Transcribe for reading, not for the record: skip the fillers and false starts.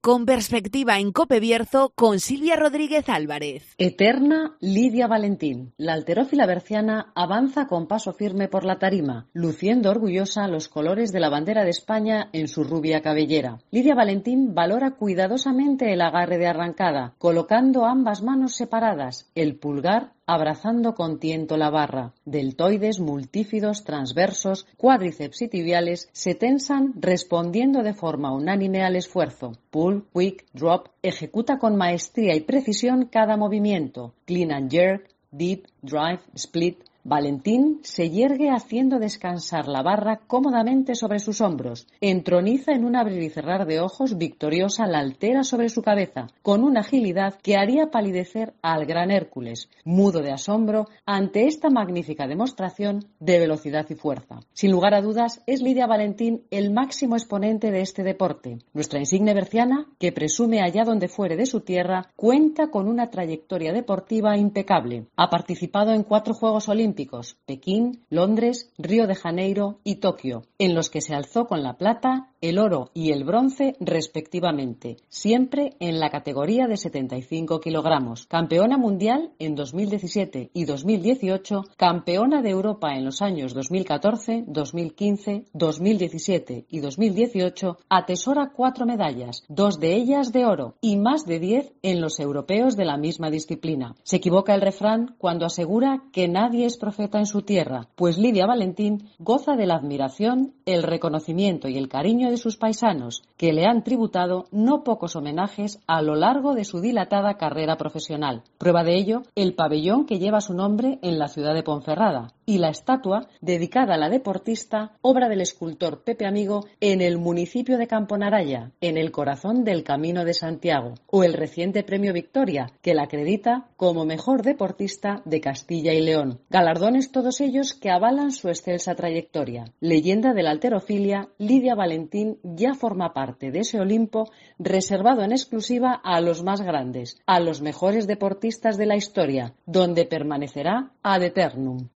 Con perspectiva en COPE Bierzo con Silvia Rodríguez Álvarez. Eterna Lidia Valentín. La halterófila berciana avanza con paso firme por la tarima, luciendo orgullosa los colores de la bandera de España en su rubia cabellera. Lidia Valentín valora cuidadosamente el agarre de arrancada, colocando ambas manos separadas, el pulgar abrazando con tiento la barra. Deltoides, multífidos, transversos, cuádriceps y tibiales se tensan respondiendo de forma unánime al esfuerzo. Pull, quick, drop, ejecuta con maestría y precisión cada movimiento. Clean and jerk, dip, drive, split. Valentín se yergue haciendo descansar la barra cómodamente sobre sus hombros. Entroniza en un abrir y cerrar de ojos victoriosa la altera sobre su cabeza, con una agilidad que haría palidecer al gran Hércules, mudo de asombro ante esta magnífica demostración de velocidad y fuerza. Sin lugar a dudas, es Lidia Valentín el máximo exponente de este deporte. Nuestra insigne berciana, que presume allá donde fuere de su tierra, cuenta con una trayectoria deportiva impecable. Ha participado en 4 Juegos Olímpicos, Pekín, Londres, Río de Janeiro y Tokio, en los que se alzó con la plata, el oro y el bronce respectivamente, siempre en la categoría de 75 kilogramos. Campeona mundial en 2017 y 2018, campeona de Europa en los años 2014, 2015, 2017 y 2018, atesora 4 medallas, 2 de ellas de oro y más de 10 en los europeos de la misma disciplina. Se equivoca el refrán cuando asegura que nadie es profeta en su tierra, pues Lidia Valentín goza de la admiración, el reconocimiento y el cariño de sus paisanos, que le han tributado no pocos homenajes a lo largo de su dilatada carrera profesional. Prueba de ello, el pabellón que lleva su nombre en la ciudad de Ponferrada y la estatua dedicada a la deportista, obra del escultor Pepe Amigo, en el municipio de Camponaraya, en el corazón del Camino de Santiago, o el reciente Premio Victoria, que la acredita como mejor deportista de Castilla y León. Galardones todos ellos que avalan su excelsa trayectoria. Leyenda de la halterofilia, Lidia Valentín ya forma parte de ese Olimpo reservado en exclusiva a los más grandes, a los mejores deportistas de la historia, donde permanecerá ad eternum.